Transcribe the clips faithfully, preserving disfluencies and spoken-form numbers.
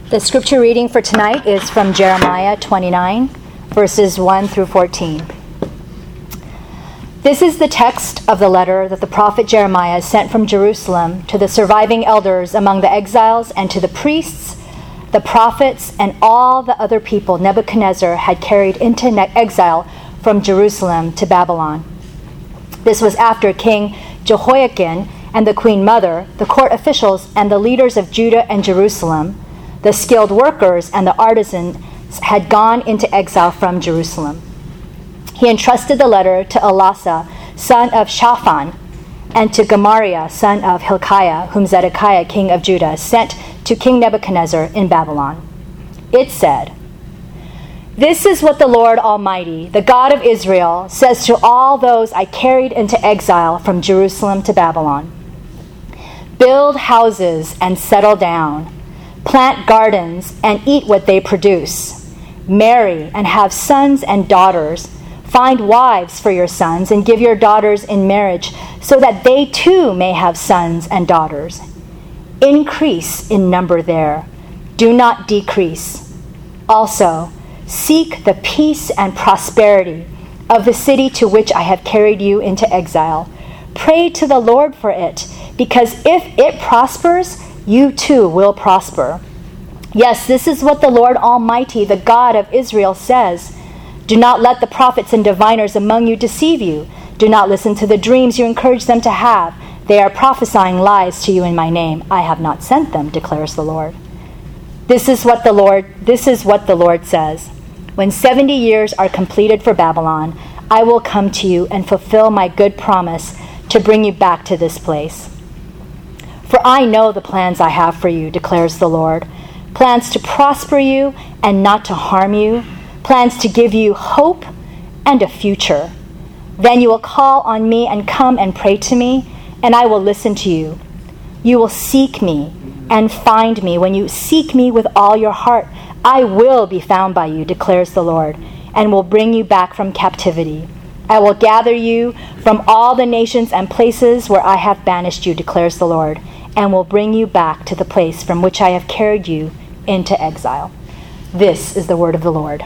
The scripture reading for tonight is from Jeremiah twenty-nine, verses one through fourteen. This is the text of the letter that the prophet Jeremiah sent from Jerusalem to the surviving elders among the exiles and to the priests, the prophets, and all the other people Nebuchadnezzar had carried into exile from Jerusalem to Babylon. This was after King Jehoiakim and the queen mother, the court officials, and the leaders of Judah and Jerusalem, the skilled workers and the artisans had gone into exile from Jerusalem. He entrusted the letter to Elasah, son of Shaphan, and to Gemariah, son of Hilkiah, whom Zedekiah, king of Judah, sent to King Nebuchadnezzar in Babylon. It said, "This is what the Lord Almighty, the God of Israel, says to all those I carried into exile from Jerusalem to Babylon. Build houses and settle down. Plant gardens and eat what they produce. Marry and have sons and daughters. Find wives for your sons and give your daughters in marriage so that they too may have sons and daughters. Increase in number there. Do not decrease. Also, seek the peace and prosperity of the city to which I have carried you into exile. Pray to the Lord for it, because if it prospers, you too will prosper. Yes, this is what the Lord Almighty, the God of Israel, says. Do not let the prophets and diviners among you deceive you. Do not listen to the dreams you encourage them to have. They are prophesying lies to you in my name. I have not sent them, declares the Lord. This is what the Lord, this is what the Lord says. When seventy years are completed for Babylon, I will come to you and fulfill my good promise to bring you back to this place. For I know the plans I have for you, declares the Lord, plans to prosper you and not to harm you, plans to give you hope and a future. Then you will call on me and come and pray to me, and I will listen to you. You will seek me and find me. When you seek me with all your heart, I will be found by you, declares the Lord, and will bring you back from captivity. I will gather you from all the nations and places where I have banished you, declares the Lord, and will bring you back to the place from which I have carried you into exile." This is the word of the Lord.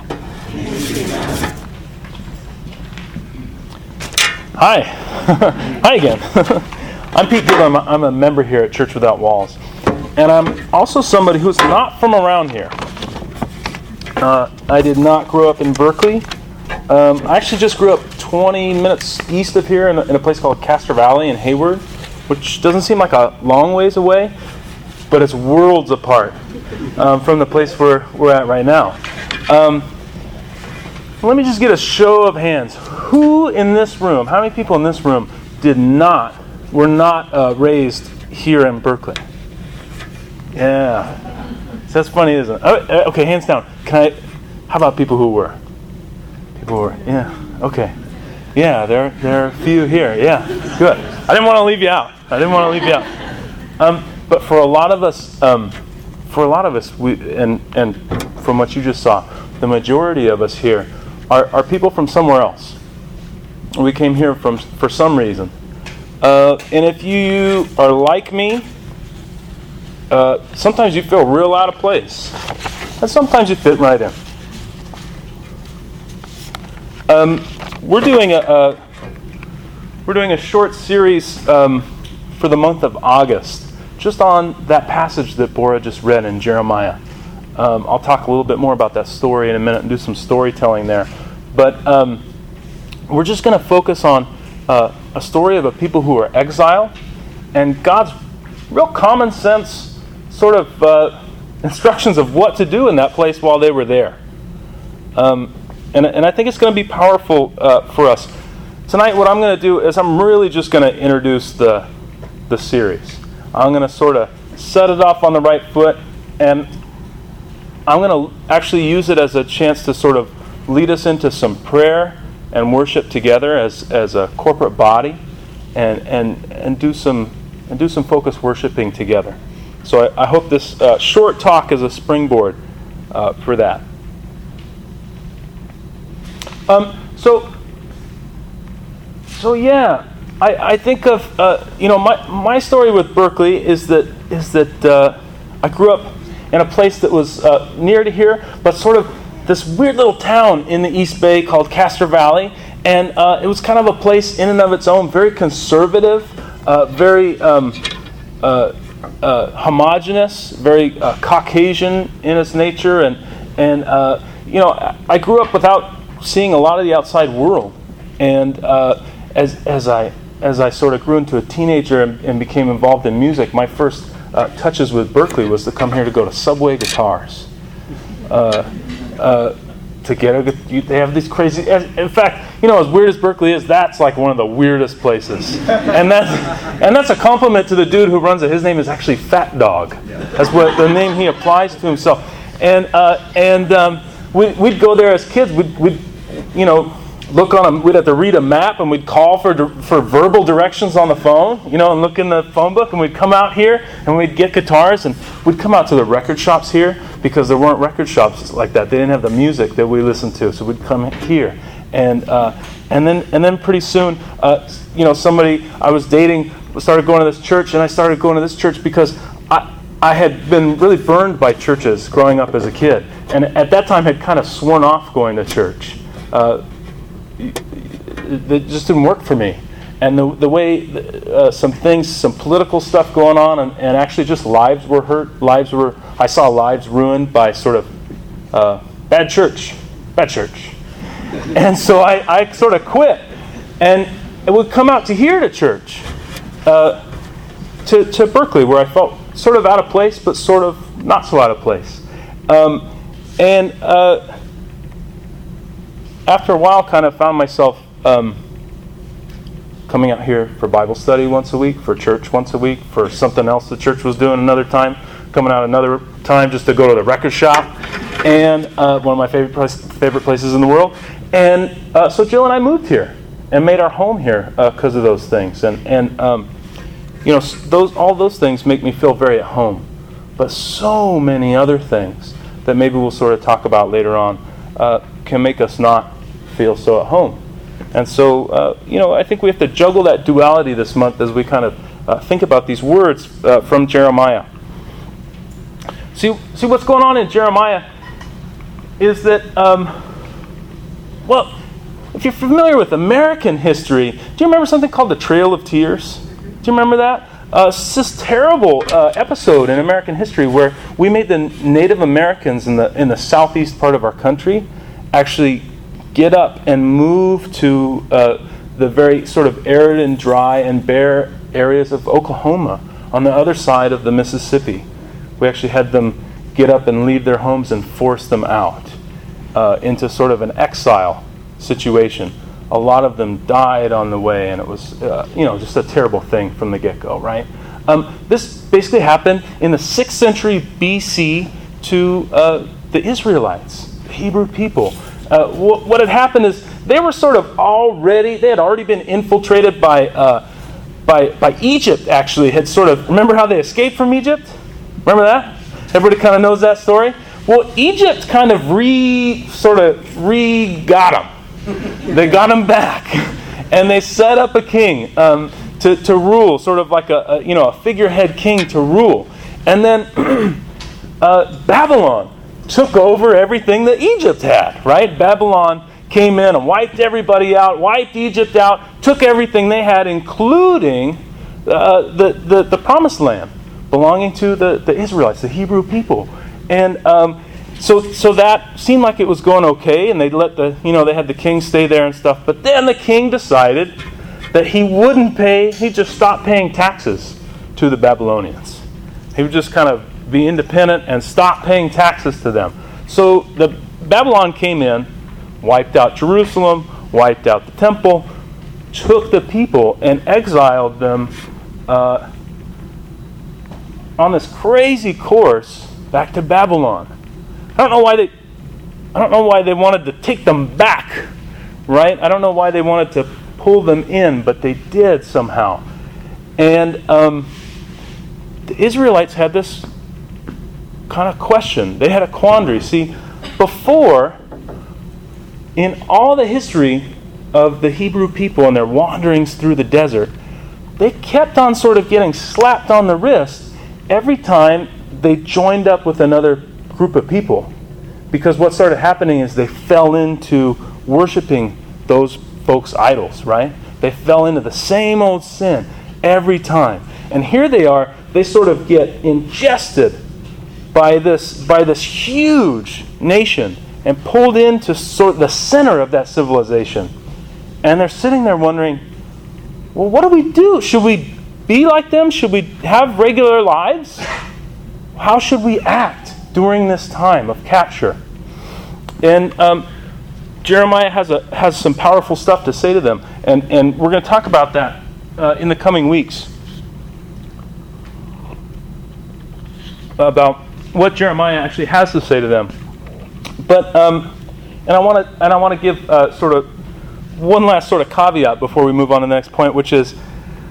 Hi. Hi again. I'm Pete Gill. I'm a, I'm a member here at Church Without Walls. And I'm also somebody who's not from around here. Uh, I did not grow up in Berkeley. Um, I actually just grew up twenty minutes east of here in a, in a place called Castor Valley in Hayward, which doesn't seem like a long ways away, but it's worlds apart um, from the place where we're at right now. Um, let me just get a show of hands. Who in this room, how many people in this room did not, were not uh, raised here in Berkeley? Yeah. So that's funny, isn't it? Oh, okay, hands down. Can I, how about people who were? People who were, yeah, okay. Yeah, there, there are a few here. Yeah, good. I didn't want to leave you out. I didn't want to leave you out. Um, but for a lot of us, um, for a lot of us, we and and from what you just saw, the majority of us here are, are people from somewhere else. We came here from for some reason. Uh, and if you are like me, uh, sometimes you feel real out of place. And sometimes you fit right in. Um, we're doing a, a we're doing a short series um, for the month of August, just on that passage that Bora just read in Jeremiah. Um, I'll talk a little bit more about that story in a minute and do some storytelling there. But um, we're just going to focus on uh, a story of a people who are exiled and God's real common sense sort of uh, instructions of what to do in that place while they were there. Um, and, and I think it's going to be powerful uh, for us. Tonight what I'm going to do is I'm really just going to introduce the, the series. I'm going to sort of set it off on the right foot, and I'm going to actually use it as a chance to sort of lead us into some prayer and worship together as, as a corporate body, and and and do some and do some focused worshiping together. So I, I hope this uh, short talk is a springboard uh, for that. Um. So. So yeah, I, I think of uh, you know my my story with Berkeley is that is that uh, I grew up in a place that was uh, near to here, but sort of this weird little town in the East Bay called Castro Valley. And uh, it was kind of a place in and of its own, very conservative, uh, very um, uh, uh, homogenous, very uh, Caucasian in its nature. And, and uh, you know, I grew up without seeing a lot of the outside world. And uh, as as I as I sort of grew into a teenager and, and became involved in music, my first uh, touches with Berklee was to come here to go to Subway Guitars. Uh, uh, to get a, they have these crazy. In fact, you know, as weird as Berklee is, that's like one of the weirdest places, and that's and that's a compliment to the dude who runs it. His name is actually Fat Dog. That's what the name he applies to himself. And uh, and um, we, we'd go there as kids. We'd, we'd you know. Look on a, we'd have to read a map, and we'd call for for verbal directions on the phone, you know, and look in the phone book, and we'd come out here, and we'd get guitars, and we'd come out to the record shops here, because there weren't record shops like that. They didn't have the music that we listened to, so we'd come here, and uh, and then and then pretty soon, uh, you know, somebody I was dating started going to this church, and I started going to this church because I I had been really burned by churches growing up as a kid, and at that time had kind of sworn off going to church. Uh, It just didn't work for me. And the the way uh, some things, some political stuff going on, and, and actually just lives were hurt. Lives were, I saw lives ruined by sort of uh, bad church, bad church. And so I, I sort of quit. And it would come out to here to church, uh, to, to Berklee, where I felt sort of out of place, but sort of not so out of place. Um, and uh, after a while, kind of found myself Um, coming out here for Bible study once a week, for church once a week, for something else the church was doing another time, coming out another time just to go to the record shop, and uh, one of my favorite place, favorite places in the world. And uh, so Jill and I moved here and made our home here because uh, of those things. And and um, you know, those all those things make me feel very at home. But so many other things that maybe we'll sort of talk about later on uh, can make us not feel so at home. And so, uh, you know, I think we have to juggle that duality this month as we kind of uh, think about these words uh, from Jeremiah. See, see what's going on in Jeremiah is that, um, well, if you're familiar with American history, do you remember something called the Trail of Tears? Do you remember that? Uh, it's this terrible uh, episode in American history where we made the Native Americans in the in the southeast part of our country actually get up and move to uh, the very sort of arid and dry and bare areas of Oklahoma on the other side of the Mississippi. We actually had them get up and leave their homes and force them out uh, into sort of an exile situation. A lot of them died on the way, and it was uh, you know just a terrible thing from the get-go, right? Um, this basically happened in the sixth century B C to uh, the Israelites, the Hebrew people. Uh, wh- what had happened is they were sort of already, they had already been infiltrated by, uh, by, by Egypt, actually, had sort of, remember how they escaped from Egypt? Remember that? Everybody kind of knows that story? Well, Egypt kind of re, sort of re-got them. They got them back. And they set up a king um, to, to rule, sort of like a, a, you know, a figurehead king to rule. And then uh, Babylon took over everything that Egypt had, right? Babylon came in and wiped everybody out, wiped Egypt out, took everything they had, including uh, the, the, the promised land belonging to the, the Israelites, the Hebrew people. And um, so so that seemed like it was going okay, and they let the, you know, they had the king stay there and stuff. But then the king decided that he wouldn't pay, he'd just stop paying taxes to the Babylonians. He would just kind of be independent and stop paying taxes to them. So the Babylon came in, wiped out Jerusalem, wiped out the temple, took the people and exiled them uh, on this crazy course back to Babylon. I don't know why they I don't know why they wanted to take them back, right? I don't know why they wanted to pull them in, but they did somehow. And um, the Israelites had this kind of question. They had a quandary. See, before, in all the history of the Hebrew people and their wanderings through the desert, they kept on sort of getting slapped on the wrist every time they joined up with another group of people. Because what started happening is they fell into worshiping those folks' idols, right? They fell into the same old sin every time. And here they are, they sort of get ingested by this by this huge nation and pulled into sort of the center of that civilization. And they're sitting there wondering, well, what do we do? Should we be like them? Should we have regular lives? How should we act during this time of capture? And um, Jeremiah has a has some powerful stuff to say to them. And, and we're going to talk about that uh, in the coming weeks. About what Jeremiah actually has to say to them. But um, and I want to and I want to give uh, sort of one last sort of caveat before we move on to the next point, which is,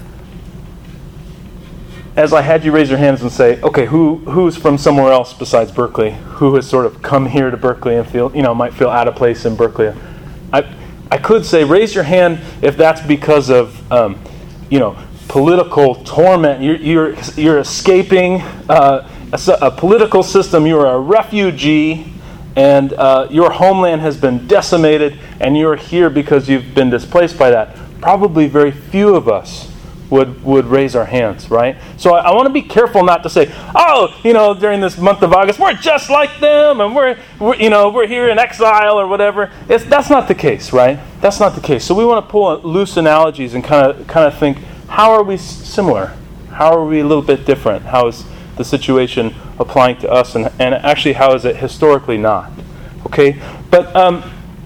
as I had you raise your hands and say, okay, who who's from somewhere else besides Berkeley, who has sort of come here to Berkeley and feel you know might feel out of place in Berkeley, I I could say raise your hand if that's because of um, you know political torment. You're you're you're escaping uh, a, a political system. You are a refugee. And uh, your homeland has been decimated, and you're here because you've been displaced by that. Probably very few of us would would raise our hands, right? So I, I want to be careful not to say, oh, you know, during this month of August, we're just like them, and we're, we're you know, we're here in exile or whatever. It's, that's not the case, right? That's not the case. So we want to pull loose analogies and kind of kind of think, how are we similar? How are we a little bit different? How is the situation applying to us, and, and actually how is it historically not? Okay, but um,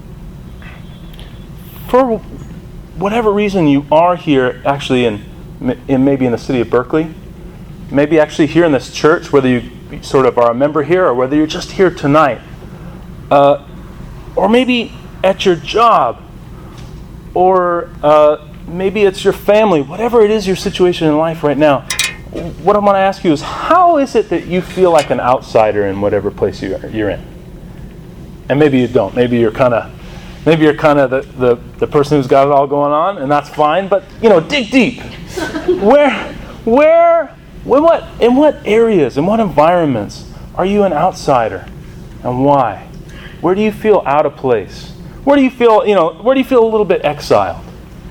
for whatever reason you are here actually in, in maybe in the city of Berkeley, maybe actually here in this church, whether you sort of are a member here or whether you're just here tonight, uh, or maybe at your job, or uh, maybe it's your family, whatever it is your situation in life right now, what I want to ask you is, how is it that you feel like an outsider in whatever place you are, you're in? And maybe you don't. Maybe you're kind of, maybe you're kind of the, the, the person who's got it all going on, and that's fine. But you know, dig deep. Where, where, in what, in what areas, in what environments are you an outsider, and why? Where do you feel out of place? Where do you feel, you know, where do you feel a little bit exiled,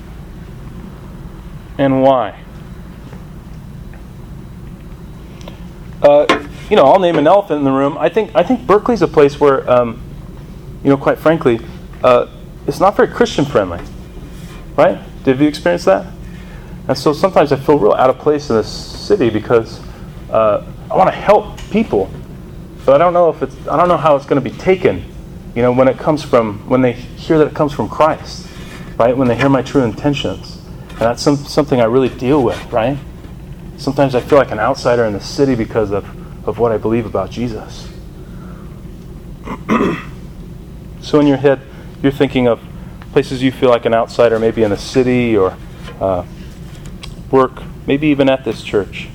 and why? Uh, you know, I'll name an elephant in the room. I think I think Berkeley's a place where, um, you know, quite frankly, uh, it's not very Christian friendly, right? Did you experience that? And so sometimes I feel real out of place in this city because uh, I want to help people, but I don't know if it's I don't know how it's going to be taken, you know, when it comes from when they hear that it comes from Christ, right? When they hear my true intentions, and that's some, something I really deal with, right? Sometimes I feel like an outsider in the city because of, of what I believe about Jesus. So in your head, you're thinking of places you feel like an outsider, maybe in a city or uh, work, maybe even at this church.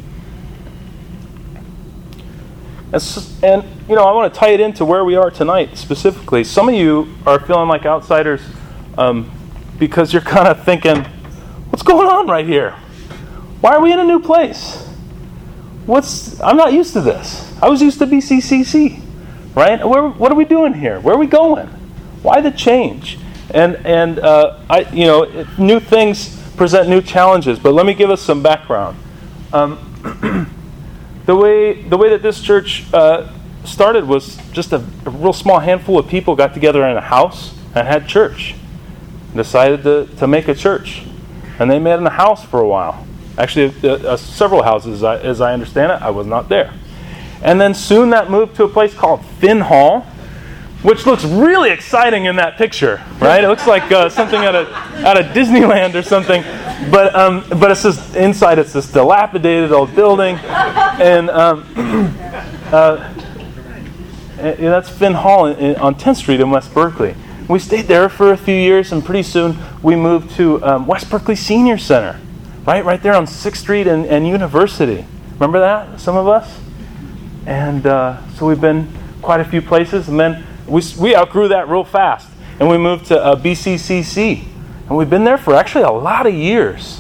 And, and, you know, I want to tie it into where we are tonight specifically. Some of you are feeling like outsiders um, because you're kind of thinking, what's going on right here? Why are we in a new place? What's I'm not used to this. I was used to B C C C, right? Where, what are we doing here? Where are we going? Why the change? And and uh, I, you know, it, new things present new challenges. But let me give us some background. Um, the way the way that this church uh, started was just a, a real small handful of people got together in a house and had church. Decided to to make a church, and they met in a house for a while. Actually, uh, uh, several houses, uh, as I understand it. I was not there. And then soon that moved to a place called Finn Hall, which looks really exciting in that picture, right? It looks like uh, something out of out of Disneyland or something. But um, but it's just inside. It's this dilapidated old building, and um, uh, and that's Finn Hall in, in, on tenth Street in West Berkeley. We stayed there for a few years, and pretty soon we moved to um, West Berkeley Senior Center. Right, right there on sixth Street and, and University. Remember that, some of us? And uh, so we've been quite a few places, and then we we outgrew that real fast, and we moved to uh, B C C C, and we've been there for actually a lot of years,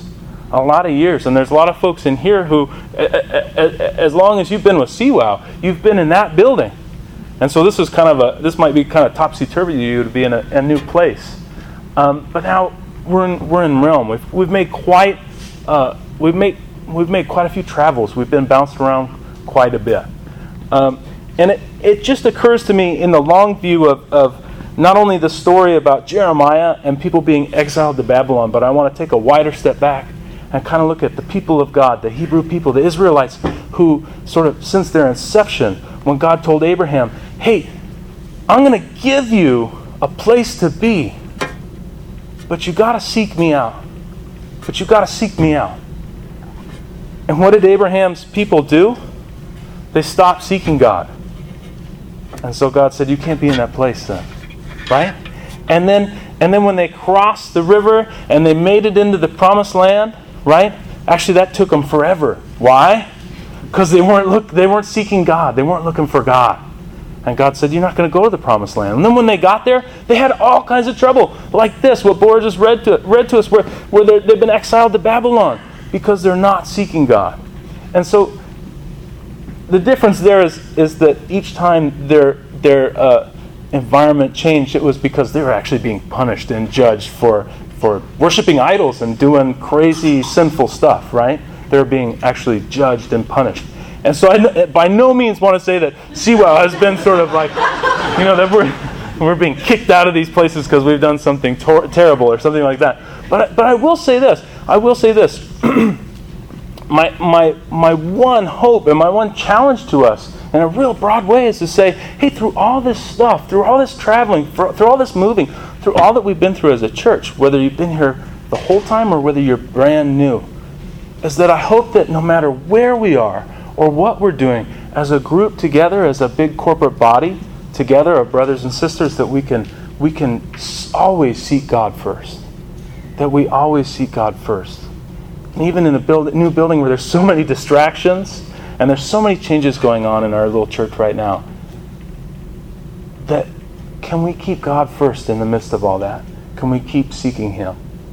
a lot of years. And there's a lot of folks in here who, as long as you've been with C WOW, you've been in that building. And so this is kind of a, this might be kind of topsy-turvy to you to be in a, a new place. Um, but now we're in, we're in Realm. We've, we've made quite, uh, we've made, we've made quite a few travels. We've been bounced around quite a bit. Um, and it, it just occurs to me in the long view of, of not only the story about Jeremiah and people being exiled to Babylon, but I want to take a wider step back and kind of look at the people of God, the Hebrew people, the Israelites, who sort of, since their inception, when God told Abraham, hey, I'm going to give you a place to be, but you got to seek me out. But you got to seek me out. And what did Abraham's people do? They stopped seeking God. And so God said, you can't be in that place then. Right? And then and then when they crossed the river and they made it into the promised land, right? Actually, that took them forever. Why? Because they weren't look they weren't seeking God. They weren't looking for God. And God said, you're not going to go to the promised land. And then when they got there, they had all kinds of trouble. Like this, what Bora just read to, read to us, where, where they've been exiled to Babylon because they're not seeking God. And so the difference there is, is that each time their, their uh, environment changed, it was because they were actually being punished and judged for, for worshiping idols and doing crazy, sinful stuff, right? They're being actually judged and punished. And so I by no means want to say that C WOW has been sort of like, you know, that we're we're being kicked out of these places because we've done something tor- terrible or something like that. But but I will say this. I will say this. my my my one hope and my one challenge to us in a real broad way is to say, hey, through all this stuff, through all this traveling, through all this moving, through all that we've been through as a church, whether you've been here the whole time or whether you're brand new, is that I hope that no matter where we are or what we're doing, as a group together, as a big corporate body together of brothers and sisters, that we can we can always seek God first. That we always seek God first. And even in a build, new building where there's so many distractions and there's so many changes going on in our little church right now, that can we keep God first in the midst of all that? Can we keep seeking Him?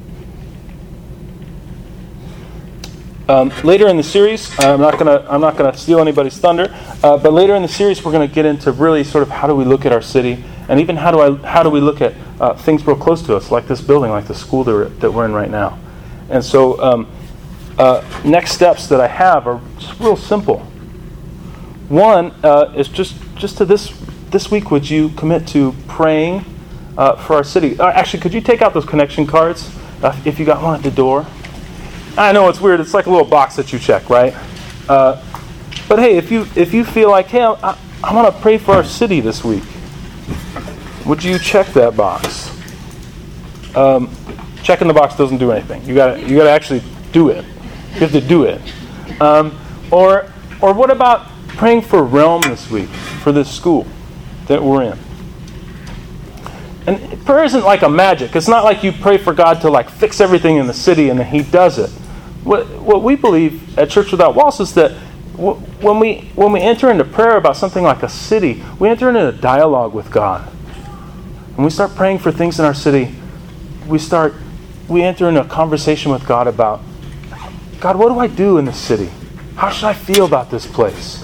Um, later in the series, I'm not gonna I'm not gonna steal anybody's thunder, uh, but later in the series we're gonna get into really sort of how do we look at our city, and even how do I how do we look at uh, things real close to us, like this building, like the school that we're, that we're in right now. And so um, uh, next steps that I have are just real simple. One uh, is just just to this this week, would you commit to praying uh, for our city? Uh, actually, could you take out those connection cards uh, if you got one at the door? I know it's weird. It's like a little box that you check, right? Uh, but hey, if you if you feel like, hey, I, I want to pray for our city this week, would you check that box? Um, checking the box doesn't do anything. You got you got to actually do it. You have to do it. Um, or or what about praying for Realm this week, for this school that we're in? And prayer isn't like a magic. It's not like you pray for God to like fix everything in the city and then He does it. What what we believe at Church Without Walls is that w- when we when we enter into prayer about something like a city, we enter into a dialogue with God. When we start praying for things in our city, we start we enter into a conversation with God about, God, what do I do in this city? How should I feel about this place?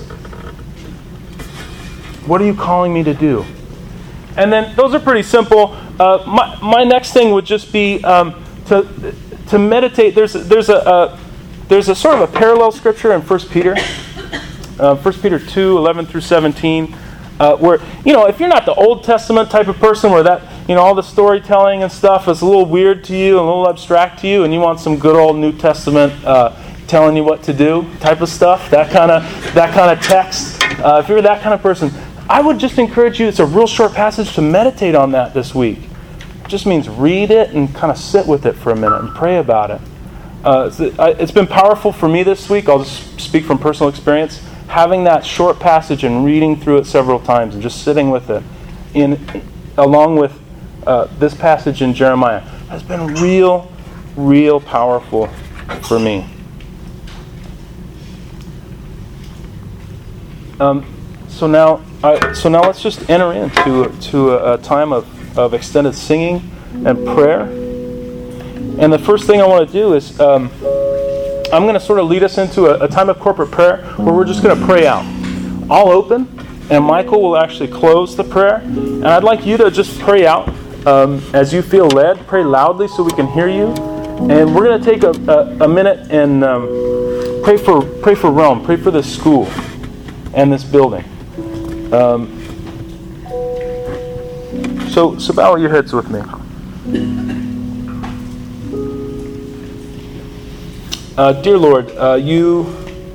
What are you calling me to do? And then those are pretty simple. Uh, my my next thing would just be um, to to meditate. There's there's a, a there's a sort of a parallel scripture in First Peter, uh, First Peter two eleven through seventeen, uh, where you know if you're not the Old Testament type of person where that you know all the storytelling and stuff is a little weird to you, a little abstract to you, and you want some good old New Testament uh, telling you what to do type of stuff, that kind of that kind of text. Uh, if you're that kind of person, I would just encourage you, it's a real short passage, to meditate on that this week. It just means read it and kind of sit with it for a minute and pray about it. Uh, it's been powerful for me this week. I'll just speak from personal experience. Having that short passage and reading through it several times and just sitting with it, in along with uh, this passage in Jeremiah, has been real, real powerful for me. Um, so now, uh, so now let's just enter into to a, a time of, of extended singing and prayer. And the first thing I want to do is um, I'm going to sort of lead us into a, a time of corporate prayer where we're just going to pray out. I'll open, and Michael will actually close the prayer. And I'd like you to just pray out um, as you feel led. Pray loudly so we can hear you. And we're going to take a, a, a minute and um, pray for pray for Rome. Pray for this school and this building. Um, so, so bow your heads with me. Uh, dear Lord, uh, you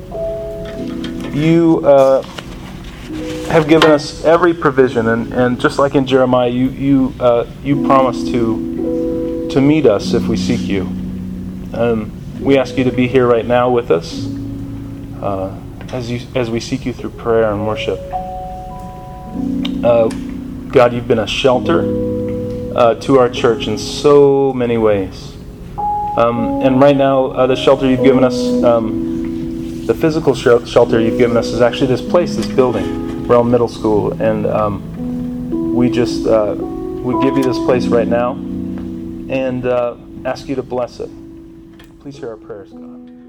you uh, have given us every provision, and, and just like in Jeremiah, you you uh, you promise to to meet us if we seek you. Um, we ask you to be here right now with us uh, as you as we seek you through prayer and worship. Uh, God, you've been a shelter uh, to our church in so many ways. Um, and right now, uh, the shelter you've given us, um, the physical sh- shelter you've given us is actually this place, this building, Rome Middle School. And um, we just, uh, we give you this place right now and uh, ask you to bless it. Please hear our prayers, God.